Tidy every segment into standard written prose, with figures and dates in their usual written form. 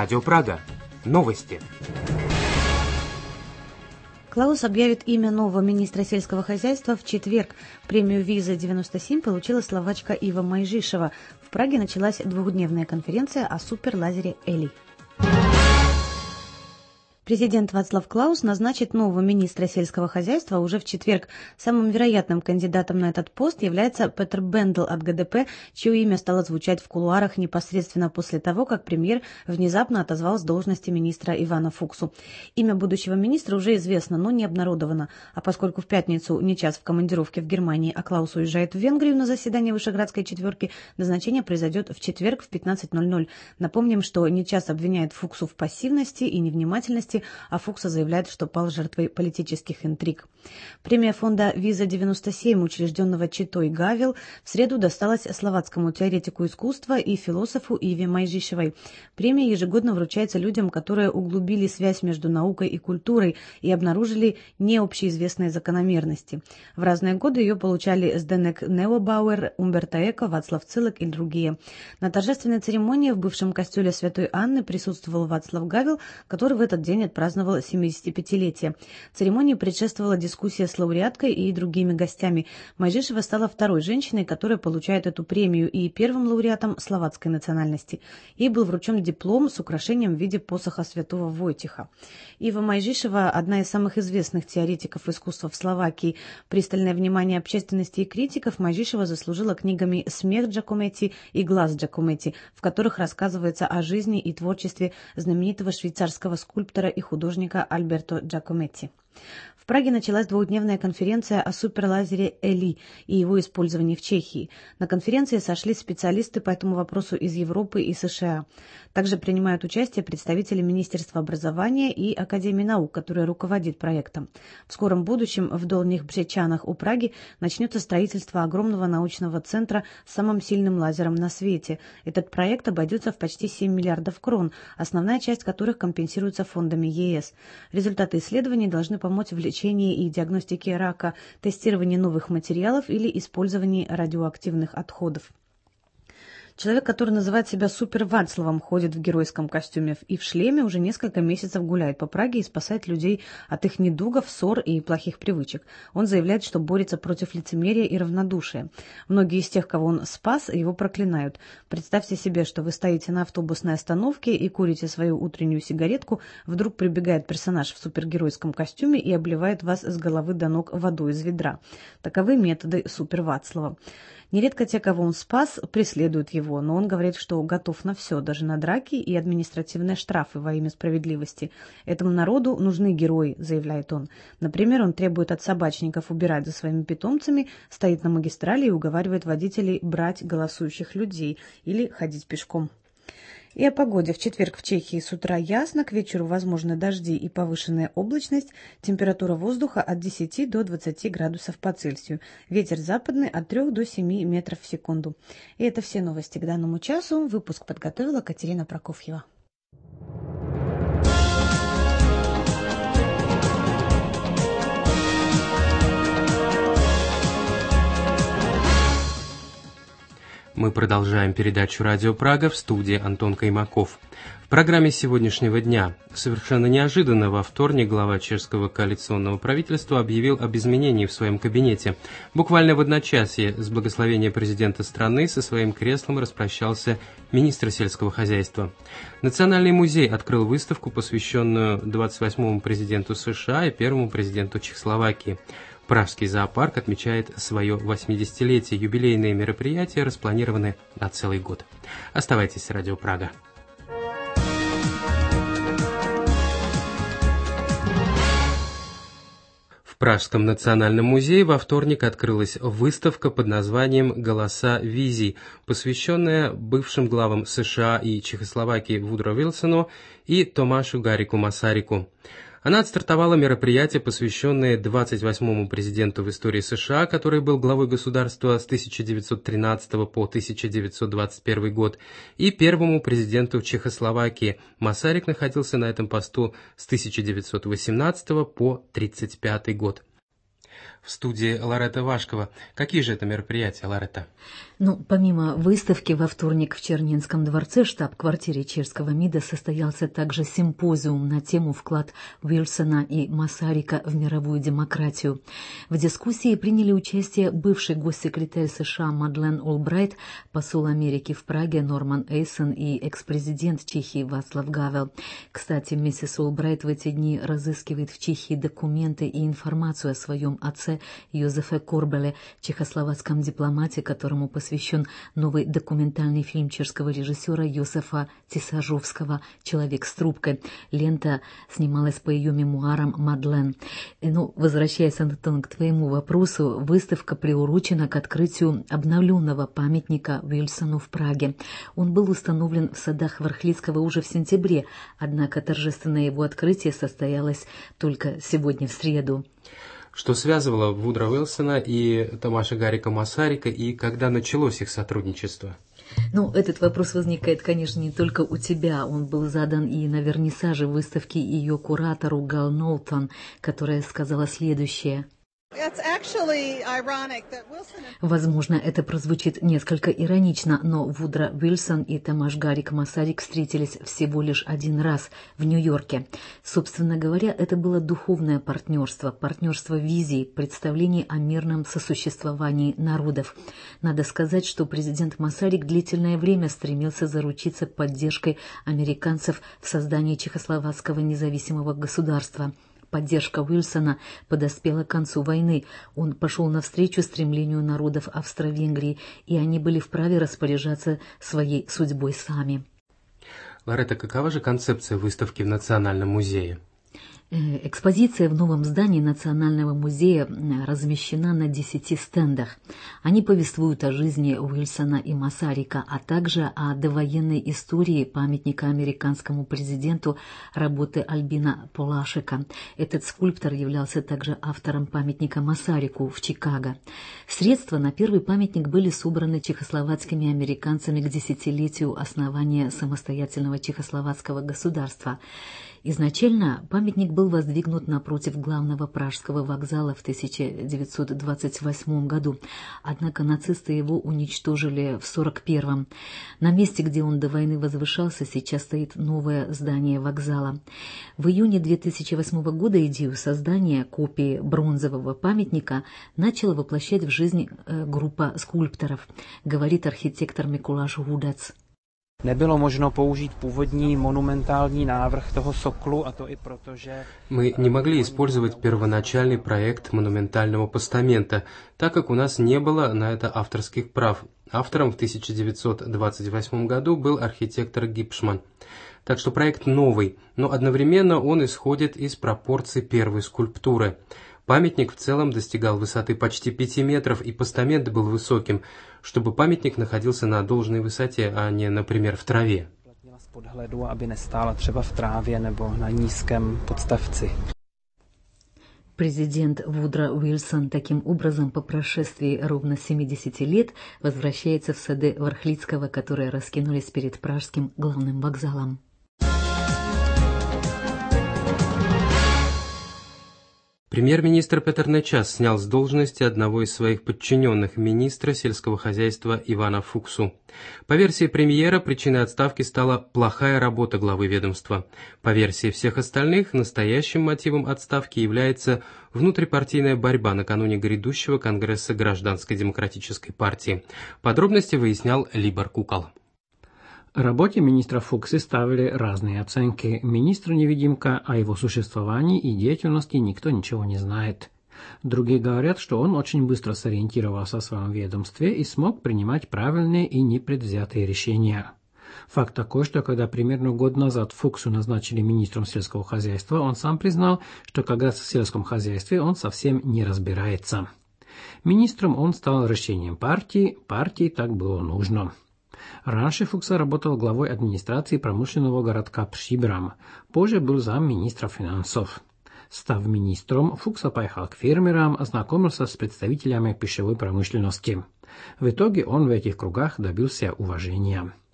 Радио Прага. Новости. Клаус объявит имя нового министра сельского хозяйства в четверг. Премию «Виза-97» получила словачка Ива Майжишева. В Праге началась двухдневная конференция о суперлазере Эли. Президент Вацлав Клаус назначит нового министра сельского хозяйства уже в четверг. Самым вероятным кандидатом на этот пост является Петр Бендл от ГДП, чье имя стало звучать в кулуарах непосредственно после того, как премьер внезапно отозвал с должности министра Ивана Фуксу. Имя будущего министра уже известно, но не обнародовано. А поскольку в пятницу Нечас в командировке в Германии, а Клаус уезжает в Венгрию на заседание Вышеградской четверки, назначение произойдет в четверг в 15:00. Напомним, что Нечас обвиняет Фуксу в пассивности и невнимательности, а Фукса заявляет, что пал жертвой политических интриг. Премия фонда «Виза-97», учрежденного Читой Гавел, в среду досталась словацкому теоретику искусства и философу Иве Майжишевой. Премия ежегодно вручается людям, которые углубили связь между наукой и культурой и обнаружили необщеизвестные закономерности. В разные годы ее получали Сденек Неубауэр, Умберто Эко, Вацлав Цилек и другие. На торжественной церемонии в бывшем костеле Святой Анны присутствовал Вацлав Гавел, который в этот день отпраздновал 75-летие. Церемонии предшествовала дискуссия с лауреаткой и другими гостями. Майжишева стала второй женщиной, которая получает эту премию, и первым лауреатом словацкой национальности. Ей был вручен диплом с украшением в виде посоха святого Войтиха. Ива Майжишева – одна из самых известных теоретиков искусства в Словакии. Пристальное внимание общественности и критиков Майжишева заслужила книгами «Смех Джакометти» и «Глаз Джакометти», в которых рассказывается о жизни и творчестве знаменитого швейцарского скульптора и художника Альберто Джакометти. В Праге началась двухдневная конференция о суперлазере Эли и его использовании в Чехии. На конференции сошлись специалисты по этому вопросу из Европы и США. Также принимают участие представители Министерства образования и Академии наук, которая руководит проектом. В скором будущем в Долних Бřečanах у Праги начнется строительство огромного научного центра с самым сильным лазером на свете. Этот проект обойдется в почти 7 миллиардов крон, основная часть которых компенсируется фондами ЕС. Результаты исследований должны помочь в лечении и диагностике рака, тестировании новых материалов или использовании радиоактивных отходов. Человек, который называет себя Супер Вацлавом, ходит в геройском костюме и в шлеме, уже несколько месяцев гуляет по Праге и спасает людей от их недугов, ссор и плохих привычек. Он заявляет, что борется против лицемерия и равнодушия. Многие из тех, кого он спас, его проклинают. Представьте себе, что вы стоите на автобусной остановке и курите свою утреннюю сигаретку, вдруг прибегает персонаж в супергеройском костюме и обливает вас с головы до ног водой из ведра. Таковы методы Супер Вацлава. Нередко те, кого он спас, преследуют его, но он говорит, что готов на все, даже на драки и административные штрафы во имя справедливости. Этому народу нужны герои, заявляет он. Например, он требует от собачников убирать за своими питомцами, стоит на магистрали и уговаривает водителей брать голосующих людей или ходить пешком. И о погоде. В четверг в Чехии с утра ясно, к вечеру возможны дожди и повышенная облачность, температура воздуха от 10 до 20 градусов по Цельсию, ветер западный от 3 до 7 метров в секунду. И это все новости к данному часу. Выпуск подготовила Катерина Прокофьева. Мы продолжаем передачу «Радио Прага», в студии Антон Каймаков. В программе сегодняшнего дня совершенно неожиданно во вторник глава чешского коалиционного правительства объявил об изменении в своем кабинете. Буквально в одночасье с благословения президента страны со своим креслом распрощался министр сельского хозяйства. Национальный музей открыл выставку, посвященную 28-му президенту США и первому президенту Чехословакии. Пражский зоопарк отмечает свое 80-летие. Юбилейные мероприятия распланированы на целый год. Оставайтесь с Радио Прага. В Пражском национальном музее во вторник открылась выставка под названием «Голоса визий», посвященная бывшим главам США и Чехословакии Вудро Вилсону и Томашу Гаррику Масарику. Она отстартовала мероприятие, посвященное 28-му президенту в истории США, который был главой государства с 1913 по 1921 год, и первому президенту Чехословакии. Масарик находился на этом посту с 1918 по 1935 год. В студии Лоретта Вашкова. Какие же это мероприятия, Лоретта? Помимо выставки, во вторник в Чернинском дворце, штаб-квартире чешского МИДа, состоялся также симпозиум на тему «Вклад Уилсона и Масарика в мировую демократию». В дискуссии приняли участие бывший госсекретарь США Мадлен Олбрайт, посол Америки в Праге Норман Эйсон и экс-президент Чехии Вацлав Гавел. Кстати, миссис Олбрайт в эти дни разыскивает в Чехии документы и информацию о своем отце Йозефе Корбеле, чехословацком дипломате, которому посвящен новый документальный фильм чешского режиссера Йосифа Тисажовского «Человек с трубкой». Лента снималась по ее мемуарам Мадлен. Возвращаясь, Антон, к твоему вопросу, выставка приурочена к открытию обновленного памятника Уилсону в Праге. Он был установлен в садах Вархлицкого уже в сентябре, однако торжественное его открытие состоялось только сегодня, в среду. Что связывало Вудро Уилсона и Томаша Гарика Масарика, и когда началось их сотрудничество? Этот вопрос возникает, конечно, не только у тебя. Он был задан и на вернисаже выставки ее куратору Гал Нолтон, которая сказала следующее. Возможно, это прозвучит несколько иронично, но Вудро Уилсон и Томаш Гарик Масарик встретились всего лишь один раз в Нью-Йорке. Собственно говоря, это было духовное партнерство, партнерство визий, представлений о мирном сосуществовании народов. Надо сказать, что президент Масарик длительное время стремился заручиться поддержкой американцев в создании чехословацкого независимого государства. Поддержка Уилсона подоспела к концу войны. Он пошел навстречу стремлению народов Австро-Венгрии, и они были вправе распоряжаться своей судьбой сами. Лоретта, какова же концепция выставки в Национальном музее? Экспозиция в новом здании Национального музея размещена на 10 стендах. Они повествуют о жизни Уилсона и Масарика, а также о довоенной истории памятника американскому президенту работы Альбина Полашека. Этот скульптор являлся также автором памятника Масарику в Чикаго. Средства на первый памятник были собраны чехословацкими американцами к десятилетию основания самостоятельного чехословацкого государства. Изначально памятник был воздвигнут напротив главного пражского вокзала в 1928 году, однако нацисты его уничтожили в 1941. На месте, где он до войны возвышался, сейчас стоит новое здание вокзала. В июне 2008 года идею создания копии бронзового памятника начала воплощать в жизнь группа скульпторов, говорит архитектор Mikuláš Hudec. Nebylo možno použít původní monumentální návrh toho soklu, a to i proto, že... Мы не могли использовать первоначальный проект монументального постамента, так как у нас не было на это авторских прав. Автором в 1928 году был архитектор Гипшман. Так что проект новый, но одновременно он исходит из пропорций первой скульптуры. Памятник в целом достигал высоты почти 5 метров, и постамент был высоким, чтобы памятник находился на должной высоте, а не, например, в траве. Президент Вудро Уилсон таким образом по прошествии ровно 70 лет возвращается в сады Вархлицкого, которые раскинулись перед пражским главным вокзалом. Премьер-министр Петр Нечас снял с должности одного из своих подчиненных, министра сельского хозяйства Ивана Фуксу. По версии премьера, причиной отставки стала плохая работа главы ведомства. По версии всех остальных, настоящим мотивом отставки является внутрипартийная борьба накануне грядущего Конгресса Гражданской демократической партии. Подробности выяснял Либор Кукол. Работе министра Фуксы ставили разные оценки. Министр-невидимка, о его существовании и деятельности никто ничего не знает. Другие говорят, что он очень быстро сориентировался в своем ведомстве и смог принимать правильные и непредвзятые решения. Факт такой, что когда примерно год назад Фуксу назначили министром сельского хозяйства, он сам признал, что как раз в сельском хозяйстве он совсем не разбирается. Министром он стал решением партии так было нужно. Раньше Фукса работал главой администрации промышленного городка Пшибрам, позже был замминистра финансов. Став министром, Фукса поехал к фермерам, ознакомился с представителями пищевой промышленности. В итоге он в этих кругах добился уважения.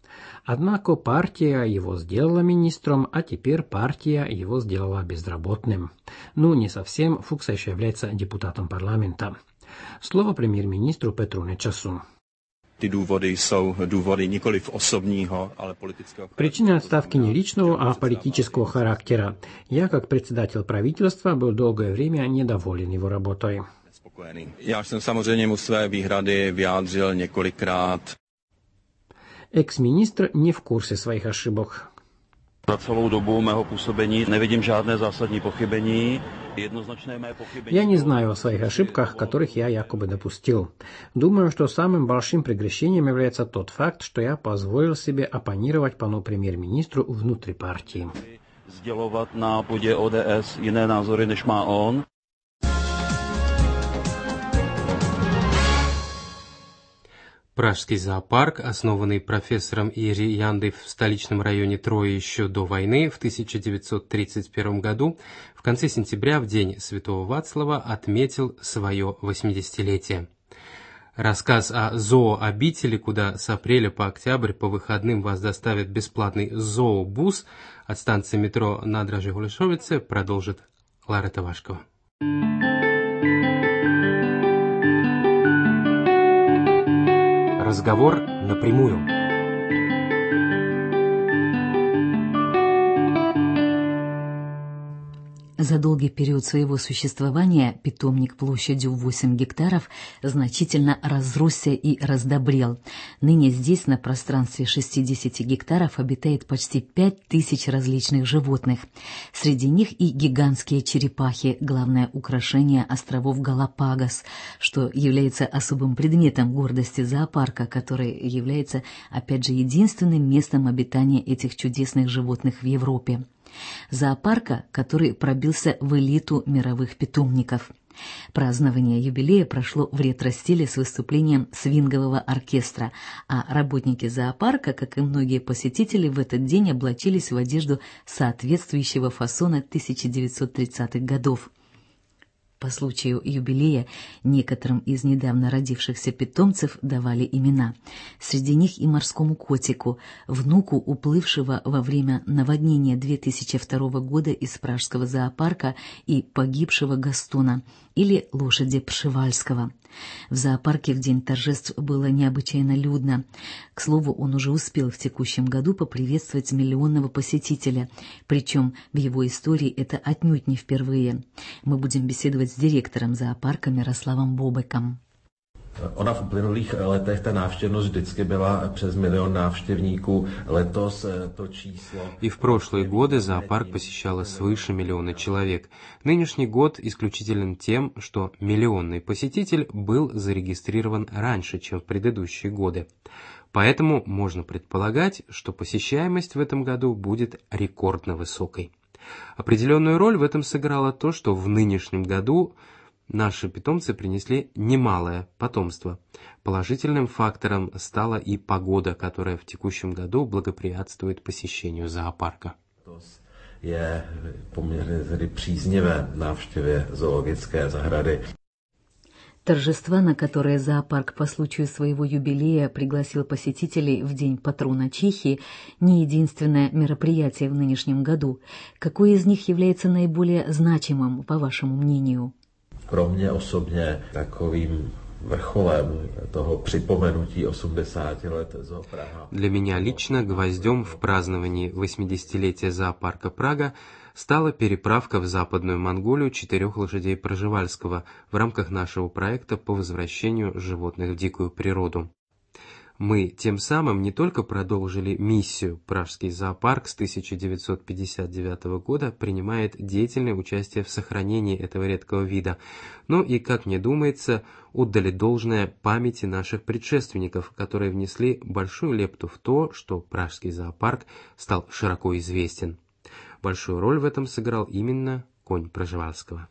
Однако партия его сделала министром, а теперь партия его сделала безработным. Ну, не совсем, Фукса еще является депутатом парламента. Слово премьер-министру Петру Нечасу. Ty důvody jsou důvody nikoliv osobního, ale politického. Причина отставки не личного, а политического характера. Я, как председатель правительства, был долгое время недоволен его работой. Já jsem samozřejmě mu své výhrady vyjádřil několikrát. Экс-министр не в курсе своих ошибок. Za celou dobu mého působení nevidím žádné zásadní pochybení. Jednoznačné mé pochybení. Я не знаю о своих ошибках, которых я якобы допустил. Думаю, что самым большим прегрешением является тот факт, что я позволил себе оппонировать пану премьер-министру внутри партии. Sdělovat na půdě ODS jiné názory, než má on. Пражский зоопарк, основанный профессором Ири Яндой в столичном районе Трои еще до войны в 1931 году, в конце сентября, в день Святого Вацлава, отметил свое 80-летие. Рассказ о зоообители, куда с апреля по октябрь по выходным вас доставит бесплатный зообус от станции метро на Драже-Гулешовице, продолжит Ларета Вашкова. Разговор напрямую. За долгий период своего существования питомник площадью 8 гектаров значительно разросся и раздобрел. Ныне здесь на пространстве 60 гектаров обитает почти 5000 различных животных. Среди них и гигантские черепахи, главное украшение островов Галапагос, что является особым предметом гордости зоопарка, который является, опять же, единственным местом обитания этих чудесных животных в Европе. Зоопарка, который пробился в элиту мировых питомников. Празднование юбилея прошло в ретро-стиле с выступлением свингового оркестра, а работники зоопарка, как и многие посетители, в этот день облачились в одежду соответствующего фасона 1930-х годов. По случаю юбилея некоторым из недавно родившихся питомцев давали имена. Среди них и морскому котику, внуку уплывшего во время наводнения 2002 года из пражского зоопарка и погибшего Гастона, или лошади Пшивальского. В зоопарке в день торжеств было необычайно людно. К слову, он уже успел в текущем году поприветствовать миллионного посетителя, причем в его истории это отнюдь не впервые. Мы будем беседовать с директором зоопарка Мирославом Бобеком. Ona v uplynulých letech ta návštěvnost vždycky byla přes 1 000 000 návštěvníků. Letos to číslo... И в прошлые годы зоопарк посещало свыше 1 миллиона человек. Нынешний год исключителен тем, что миллионный посетитель был зарегистрирован раньше, чем в предыдущие годы. Поэтому можно предполагать, что посещаемость в этом году будет рекордно высокой. Определенную роль в этом сыграло то, что в нынешнем году наши питомцы принесли немалое потомство. Положительным фактором стала и погода, которая в текущем году благоприятствует посещению зоопарка. Je poměrně tedy příznivé návštěvě zoologické zahrady. Торжества, на которые зоопарк по случаю своего юбилея пригласил посетителей в День патрона Чехии, не единственное мероприятие в нынешнем году. Какое из них является наиболее значимым, по вашему мнению? Pro mě osobně takovým vrcholem toho připomenutí 80 let Zoo Praha. Для меня лично гвоздем в праздновании 80-летия зоопарка Прага стала переправка в Западную Монголию 4 лошадей Пржевальского в рамках нашего проекта по возвращению животных в дикую природу. Мы тем самым не только продолжили миссию. Пражский зоопарк с 1959 года принимает деятельное участие в сохранении этого редкого вида, но и, как мне думается, отдали должное памяти наших предшественников, которые внесли большую лепту в то, что Пражский зоопарк стал широко известен. Большую роль в этом сыграл именно конь Пржевальского.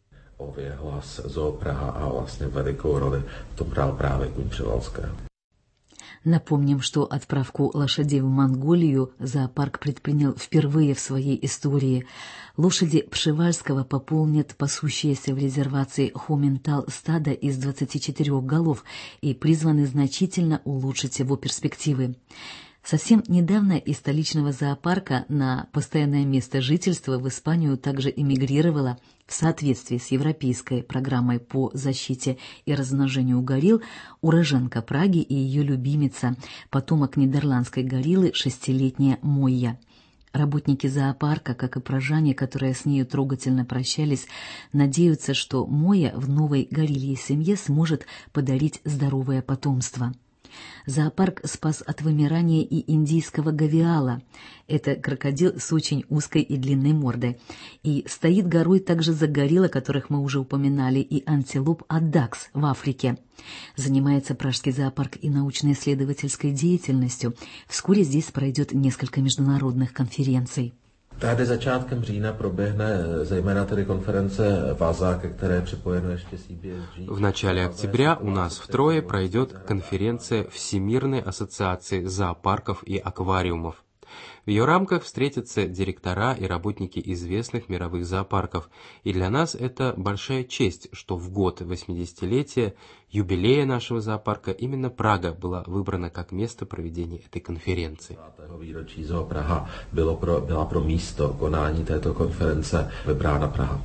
Hlas Zoo Praha a vlastně velikou roli v tom hrál právě kuň Převalského. Напомним, что отправку лошадей в Монголию зоопарк предпринял впервые в своей истории. Лошади Пшивальского пополнят пасущиеся в резервации Хоментал стадо из 24 голов и призваны значительно улучшить его перспективы. Совсем недавно из столичного зоопарка на постоянное место жительства в Испанию также эмигрировала в соответствии с европейской программой по защите и размножению горилл уроженка Праги и ее любимица, потомок нидерландской гориллы 6-летняя Мойя. Работники зоопарка, как и прожане, которые с нею трогательно прощались, надеются, что Мойя в новой горилльей семье сможет подарить здоровое потомство. Зоопарк спас от вымирания и индийского гавиала. Это крокодил с очень узкой и длинной мордой. И стоит горой также за горилл, о которых мы уже упоминали, и антилоп Аддакс в Африке. Занимается Пражский зоопарк и научно-исследовательской деятельностью. Вскоре здесь пройдет несколько международных конференций. Tady začátkem října proběhne zejména tedy konference VAZA, ke které připojeno ještě CBSG. В начале октября у нас в Трое пройдет конференция Всемирной ассоциации зоопарков и аквариумов. В ее рамках встретятся директора и работники известных мировых зоопарков, и для нас это большая честь, что в год 80-летия юбилея нашего зоопарка именно Прага была выбрана как место проведения этой конференции. Výročí Zoo Praha byla pro místo konání této konference vybrána Praha.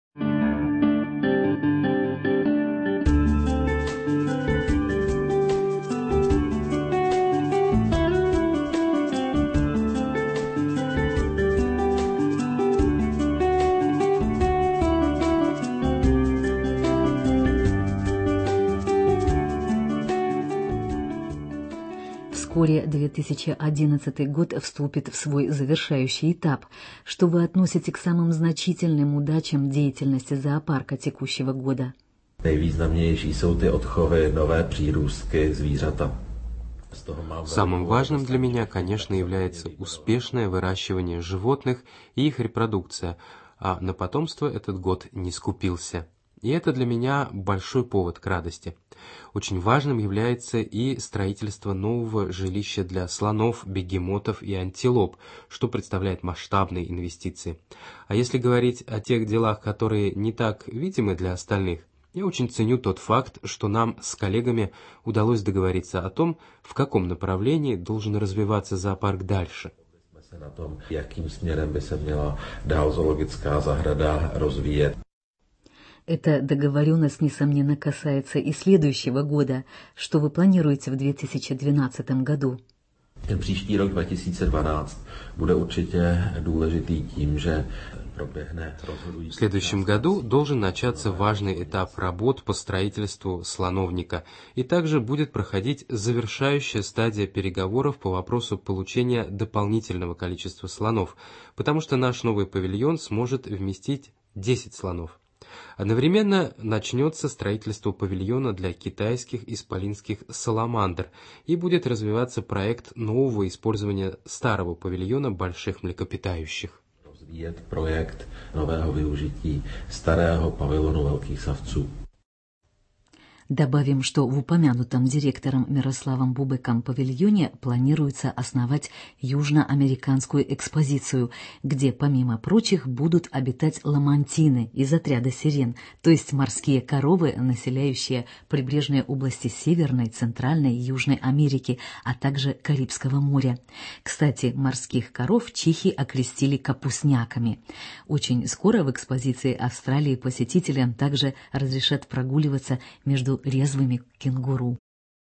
Вскоре 2011 год вступит в свой завершающий этап. Что вы относите к самым значительным удачам деятельности зоопарка текущего года? Nejvýznamnější jsou ty odchovy, nové přírůstky, zvířata. Самым важным для меня, конечно, является успешное выращивание животных и их репродукция, а на потомство этот год не скупился. И это для меня большой повод к радости. Очень важным является и строительство нового жилища для слонов, бегемотов и антилоп, что представляет масштабные инвестиции. А если говорить о тех делах, которые не так видимы для остальных, я очень ценю тот факт, что нам с коллегами удалось договориться о том, в каком направлении должен развиваться зоопарк дальше. Na tom, jakým směrem by se měla dál zoologická zahrada rozvíjet. Эта договоренность, несомненно, касается и следующего года. Что вы планируете в 2012 году? Ten příští rok 2012 bude určitě důležitý tím, že proběhne rozhodující. В следующем году должен начаться важный этап работ по строительству слоновника, и также будет проходить завершающая стадия переговоров по вопросу получения дополнительного количества слонов, потому что наш новый павильон сможет вместить 10 слонов. Одновременно начнется строительство павильона для китайских исполинских саламандр и будет развиваться проект нового использования старого павильона больших млекопитающих. Rozvíjet projekt nového využití starého pavilonu velkých savců. Добавим, что в упомянутом директором Мирославом Бубеком павильоне планируется основать южноамериканскую экспозицию, где, помимо прочих, будут обитать ламантины из отряда сирен, то есть морские коровы, населяющие прибрежные области Северной, Центральной и Южной Америки, а также Карибского моря. Кстати, морских коров чехи окрестили капусняками. Очень скоро в экспозиции Австралии посетителям также разрешат прогуливаться между резвыми кенгуру.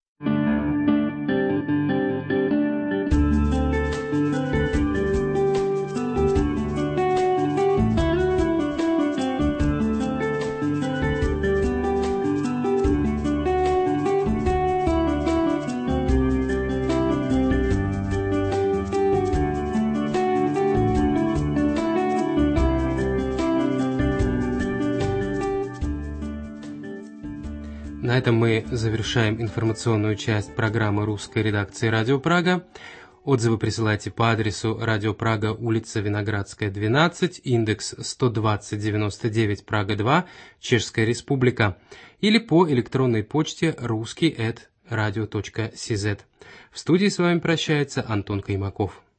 На этом мы завершаем информационную часть программы русской редакции «Радио Прага». Отзывы присылайте по адресу Радио Прага, улица Виноградская, 12, индекс 12099, Прага 2, Чешская Республика, или по электронной почте rusский@radio.cz. В студии с вами прощается Антон Каймаков.